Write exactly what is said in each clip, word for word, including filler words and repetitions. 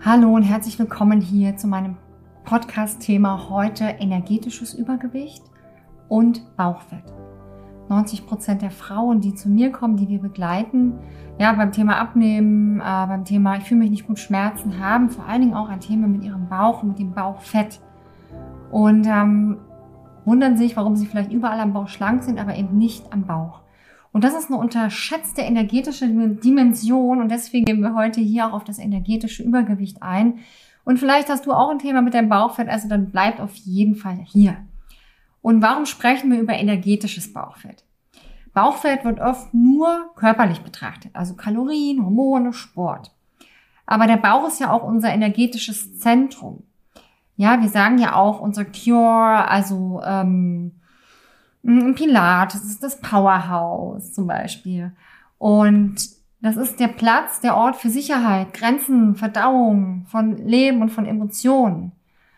Hallo und herzlich willkommen hier zu meinem Podcast-Thema heute energetisches Übergewicht und Bauchfett. neunzig Prozent der Frauen, die zu mir kommen, die wir begleiten, ja, beim Thema Abnehmen, äh, beim Thema ich fühle mich nicht gut, Schmerzen, haben vor allen Dingen auch ein Thema mit ihrem Bauch und mit dem Bauchfett. Und ähm, wundern sich, warum sie vielleicht überall am Bauch schlank sind, aber eben nicht am Bauch. Und das ist eine unterschätzte energetische Dimension und deswegen gehen wir heute hier auch auf das energetische Übergewicht ein. Und vielleicht hast du auch ein Thema mit deinem Bauchfett, also dann bleibt auf jeden Fall hier. Und warum sprechen wir über energetisches Bauchfett? Bauchfett wird oft nur körperlich betrachtet, also Kalorien, Hormone, Sport. Aber der Bauch ist ja auch unser energetisches Zentrum. Ja, wir sagen ja auch unser Cure, also ähm, Pilates, das ist das Powerhouse zum Beispiel. Und das ist der Platz, der Ort für Sicherheit, Grenzen, Verdauung von Leben und von Emotionen.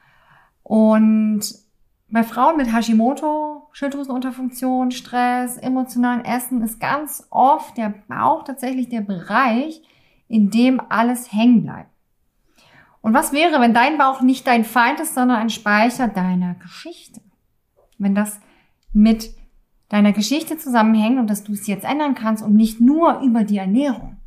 Und bei Frauen mit Hashimoto, Schilddrüsenunterfunktion, Stress, emotionalen Essen ist ganz oft der Bauch tatsächlich der Bereich, in dem alles hängen bleibt. Und was wäre, wenn dein Bauch nicht dein Feind ist, sondern ein Speicher deiner Geschichte? Wenn das mit deiner Geschichte zusammenhängt und dass du es jetzt ändern kannst und nicht nur über die Ernährung.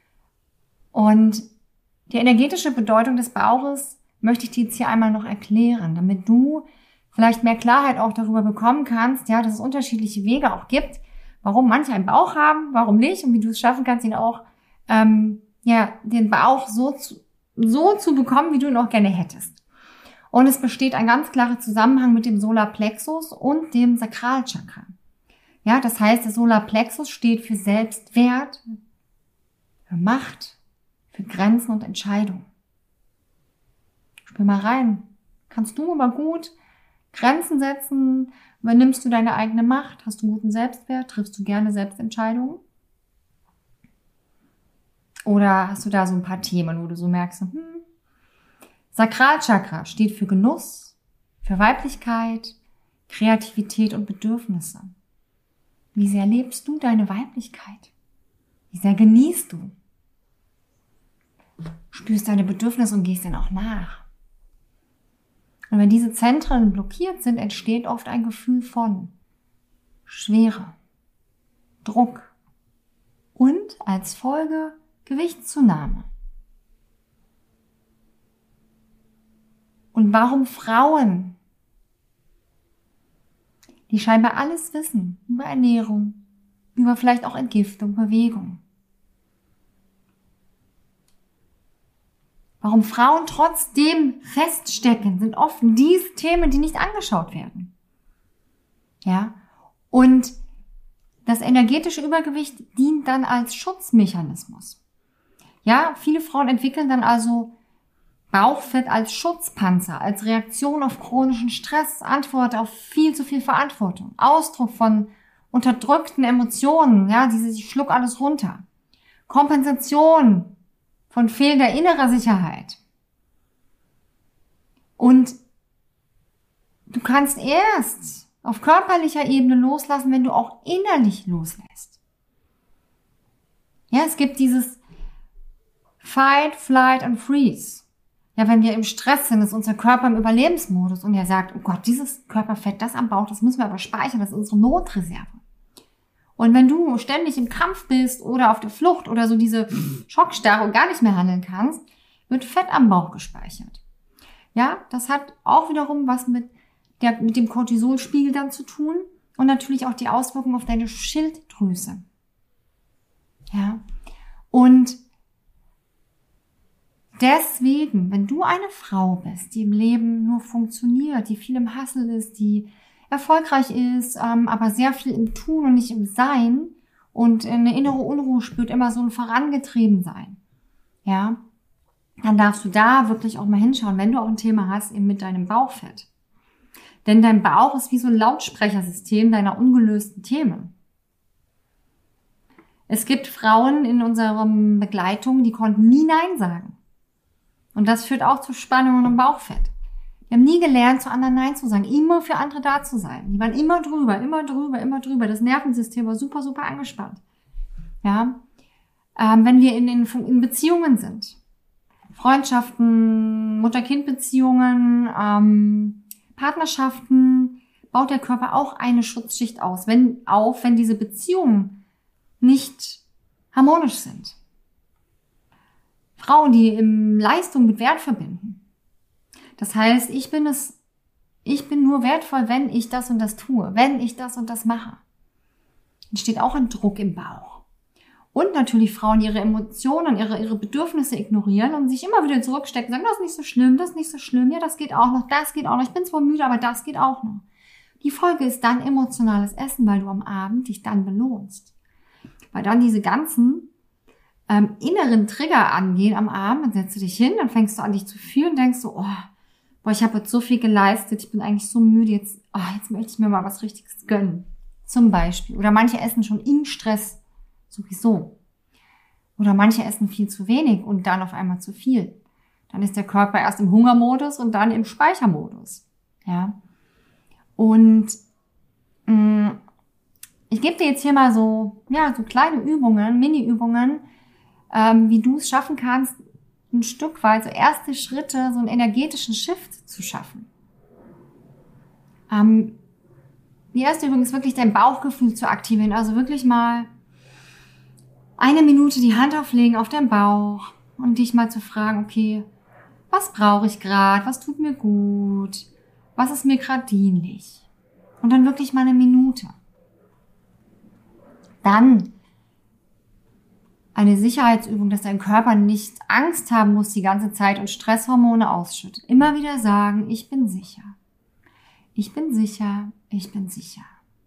Und die energetische Bedeutung des Bauches möchte ich dir jetzt hier einmal noch erklären, damit du vielleicht mehr Klarheit auch darüber bekommen kannst, ja, dass es unterschiedliche Wege auch gibt, warum manche einen Bauch haben, warum nicht und wie du es schaffen kannst, ihn auch, ähm, ja, den Bauch so zu, so zu bekommen, wie du ihn auch gerne hättest. Und es besteht ein ganz klarer Zusammenhang mit dem Solarplexus und dem Sakralchakra. Ja, das heißt, der Solarplexus steht für Selbstwert, für Macht, für Grenzen und Entscheidungen. Spür mal rein. Kannst du aber gut Grenzen setzen? Übernimmst du deine eigene Macht? Hast du guten Selbstwert? Triffst du gerne Selbstentscheidungen? Oder hast du da so ein paar Themen, wo du so merkst, hm, Sakralchakra steht für Genuss, für Weiblichkeit, Kreativität und Bedürfnisse. Wie sehr lebst du deine Weiblichkeit? Wie sehr genießt du? Spürst deine Bedürfnisse und gehst denen auch nach. Und wenn diese Zentren blockiert sind, entsteht oft ein Gefühl von Schwere, Druck und als Folge Gewichtszunahme. Und warum Frauen, die scheinbar alles wissen über Ernährung, über vielleicht auch Entgiftung, Bewegung. Warum Frauen trotzdem feststecken, sind oft diese Themen, die nicht angeschaut werden. Ja, und das energetische Übergewicht dient dann als Schutzmechanismus. Ja, viele Frauen entwickeln dann also Bauchfett als Schutzpanzer, als Reaktion auf chronischen Stress, Antwort auf viel zu viel Verantwortung, Ausdruck von unterdrückten Emotionen, ja, diese, ich schluck alles runter. Kompensation von fehlender innerer Sicherheit. Und du kannst erst auf körperlicher Ebene loslassen, wenn du auch innerlich loslässt. Ja, es gibt dieses Fight, Flight and Freeze. Ja, wenn wir im Stress sind, ist unser Körper im Überlebensmodus und er sagt, oh Gott, dieses Körperfett, das am Bauch, das müssen wir aber speichern, das ist unsere Notreserve. Und wenn du ständig im Kampf bist oder auf der Flucht oder so diese Schockstarre und gar nicht mehr handeln kannst, wird Fett am Bauch gespeichert. Ja, das hat auch wiederum was mit der, mit dem Cortisolspiegel dann zu tun und natürlich auch die Auswirkungen auf deine Schilddrüse. Ja, und deswegen, wenn du eine Frau bist, die im Leben nur funktioniert, die viel im Hustle ist, die erfolgreich ist, ähm, aber sehr viel im Tun und nicht im Sein und eine innere Unruhe spürt, immer so ein Vorangetriebensein, ja, dann darfst du da wirklich auch mal hinschauen, wenn du auch ein Thema hast, eben mit deinem Bauchfett. Denn dein Bauch ist wie so ein Lautsprechersystem deiner ungelösten Themen. Es gibt Frauen in unserer Begleitung, die konnten nie Nein sagen. Und das führt auch zu Spannungen im Bauchfett. Die haben nie gelernt, zu anderen Nein zu sagen, immer für andere da zu sein. Die waren immer drüber, immer drüber, immer drüber. Das Nervensystem war super, super angespannt. Ja, ähm, wenn wir in, in, in Beziehungen sind. Freundschaften, Mutter-Kind-Beziehungen, ähm, Partnerschaften, baut der Körper auch eine Schutzschicht aus, wenn, auf, wenn diese Beziehungen nicht harmonisch sind. Frauen, die im Leistung mit Wert verbinden. Das heißt, ich bin es, ich bin nur wertvoll, wenn ich das und das tue, wenn ich das und das mache. Entsteht auch ein Druck im Bauch. Und natürlich Frauen, die ihre Emotionen, ihre, ihre Bedürfnisse ignorieren und sich immer wieder zurückstecken, sagen, das ist nicht so schlimm, das ist nicht so schlimm, ja, das geht auch noch, das geht auch noch, ich bin zwar müde, aber das geht auch noch. Die Folge ist dann emotionales Essen, weil du am Abend dich dann belohnst. Weil dann diese ganzen ähm, inneren Trigger angehen am Abend, dann setzt du dich hin, dann fängst du an, dich zu fühlen und denkst so, oh, boah, ich habe jetzt so viel geleistet, ich bin eigentlich so müde, jetzt, oh, jetzt möchte ich mir mal was Richtiges gönnen. Zum Beispiel. Oder manche essen schon im Stress sowieso. Oder manche essen viel zu wenig und dann auf einmal zu viel. Dann ist der Körper erst im Hungermodus und dann im Speichermodus. Ja. Und mh, ich gebe dir jetzt hier mal so, ja, so kleine Übungen, Mini-Übungen, ähm, wie du es schaffen kannst, ein Stück weit, so erste Schritte, so einen energetischen Shift zu schaffen. Ähm, die erste Übung ist wirklich dein Bauchgefühl zu aktivieren. Also wirklich mal eine Minute die Hand auflegen auf deinen Bauch und dich mal zu fragen, okay, was brauche ich gerade, was tut mir gut, was ist mir gerade dienlich? Und dann wirklich mal eine Minute. Dann eine Sicherheitsübung, dass dein Körper nicht Angst haben muss die ganze Zeit und Stresshormone ausschüttet. Immer wieder sagen, ich bin sicher. Ich bin sicher, ich bin sicher.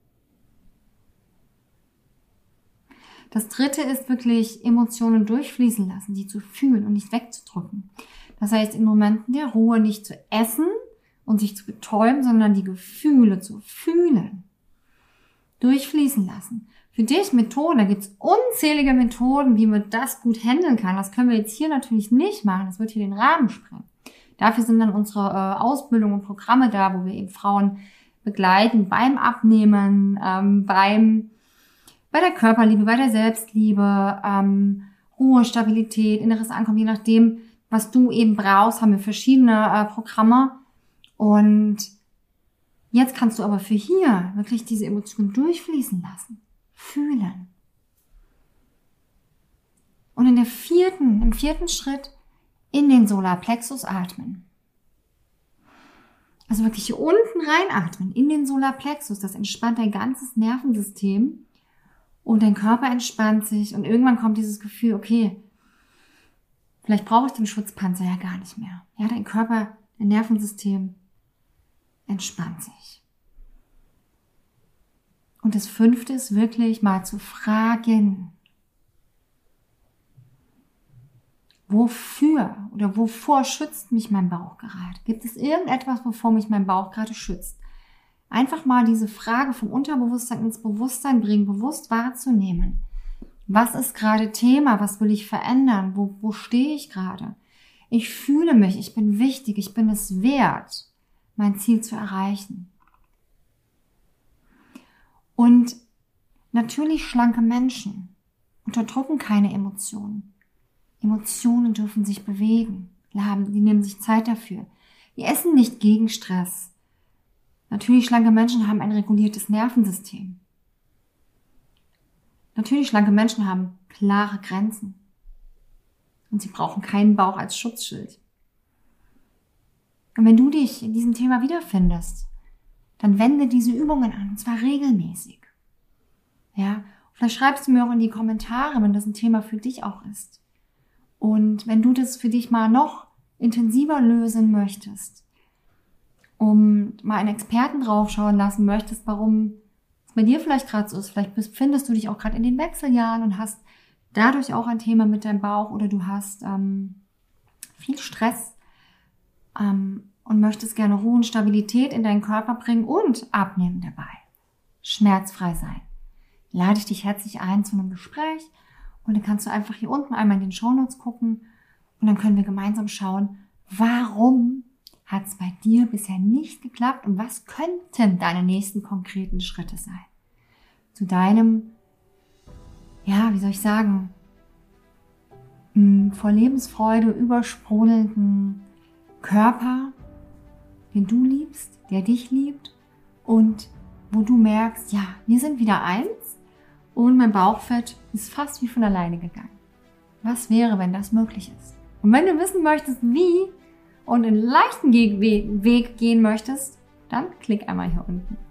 Das dritte ist wirklich Emotionen durchfließen lassen, die zu fühlen und nicht wegzudrücken. Das heißt, in Momenten der Ruhe nicht zu essen und sich zu betäuben, sondern die Gefühle zu fühlen. Durchfließen lassen. Für dich Methoden, da gibt es unzählige Methoden, wie man das gut handeln kann. Das können wir jetzt hier natürlich nicht machen. Das wird hier den Rahmen sprengen. Dafür sind dann unsere äh, Ausbildungen und Programme da, wo wir eben Frauen begleiten beim Abnehmen, ähm, beim bei der Körperliebe, bei der Selbstliebe, ähm, Ruhe, Stabilität, inneres Ankommen, je nachdem, was du eben brauchst, haben wir verschiedene äh, Programme. Und jetzt kannst du aber für hier wirklich diese Emotionen durchfließen lassen, fühlen. Und in der vierten, im vierten Schritt in den Solarplexus atmen. Also wirklich hier unten reinatmen, in den Solarplexus. Das entspannt dein ganzes Nervensystem und dein Körper entspannt sich und irgendwann kommt dieses Gefühl, okay, vielleicht brauche ich den Schutzpanzer ja gar nicht mehr. Ja, dein Körper, dein Nervensystem entspannt sich. Und das fünfte ist wirklich mal zu fragen, wofür oder wovor schützt mich mein Bauch gerade? Gibt es irgendetwas, wovor mich mein Bauch gerade schützt? Einfach mal diese Frage vom Unterbewusstsein ins Bewusstsein bringen, bewusst wahrzunehmen. Was ist gerade Thema? Was will ich verändern? Wo, wo stehe ich gerade? Ich fühle mich, ich bin wichtig, ich bin es wert, mein Ziel zu erreichen. Und natürlich schlanke Menschen unterdrücken keine Emotionen. Emotionen dürfen sich bewegen. Die nehmen sich Zeit dafür. Die essen nicht gegen Stress. Natürlich schlanke Menschen haben ein reguliertes Nervensystem. Natürlich schlanke Menschen haben klare Grenzen. Und sie brauchen keinen Bauch als Schutzschild. Und wenn du dich in diesem Thema wiederfindest, dann wende diese Übungen an, und zwar regelmäßig. Ja, vielleicht schreibst du mir auch in die Kommentare, wenn das ein Thema für dich auch ist. Und wenn du das für dich mal noch intensiver lösen möchtest, um mal einen Experten draufschauen lassen möchtest, warum es bei dir vielleicht gerade so ist, vielleicht befindest du dich auch gerade in den Wechseljahren und hast dadurch auch ein Thema mit deinem Bauch oder du hast ähm, viel Stress ähm, und möchtest gerne Ruhe und Stabilität in deinen Körper bringen und abnehmen dabei, schmerzfrei sein. Lade ich dich herzlich ein zu einem Gespräch und dann kannst du einfach hier unten einmal in den Shownotes gucken und dann können wir gemeinsam schauen, warum hat es bei dir bisher nicht geklappt und was könnten deine nächsten konkreten Schritte sein? Zu deinem, ja, wie soll ich sagen, mh, vor Lebensfreude übersprudelnden Körper, den du liebst, der dich liebt und wo du merkst, ja, wir sind wieder eins und mein Bauchfett ist fast wie von alleine gegangen. Was wäre, wenn das möglich ist? Und wenn du wissen möchtest, wie und einen leichten Weg gehen möchtest, dann klick einmal hier unten.